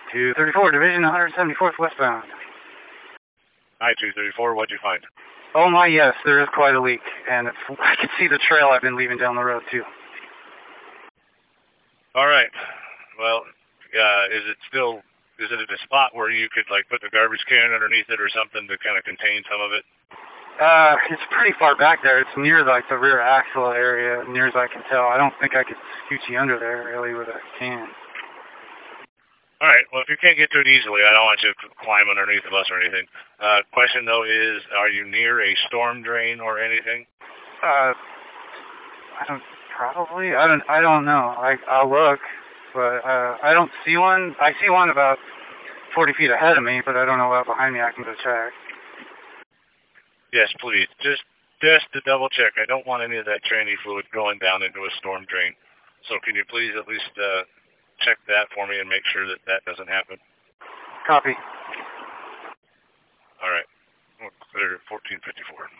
234, Division 174th westbound. Hi, 234, what'd you find? Oh my, yes, there is quite a leak, and I can see the trail I've been leaving down the road, too. All right. Well, is it at a spot where you could, like, put the garbage can underneath it or something to kind of contain some of it? It's pretty far back there. It's near, like, the rear axle area, near as I can tell. I don't think I could scoot you under there, really, with a can. All right. Well, if you can't get to it easily, I don't want you to climb underneath the bus or anything. Question, though, is, are you near a storm drain or anything? I don't know. I'll look, but, I don't see one. I see one about 40 feet ahead of me, but I don't know about behind me. I can go check. Yes, please. Just to double check. I don't want any of that tranny fluid going down into a storm drain. So can you please at least check that for me and make sure that that doesn't happen? Copy. All right. We'll clear 1454.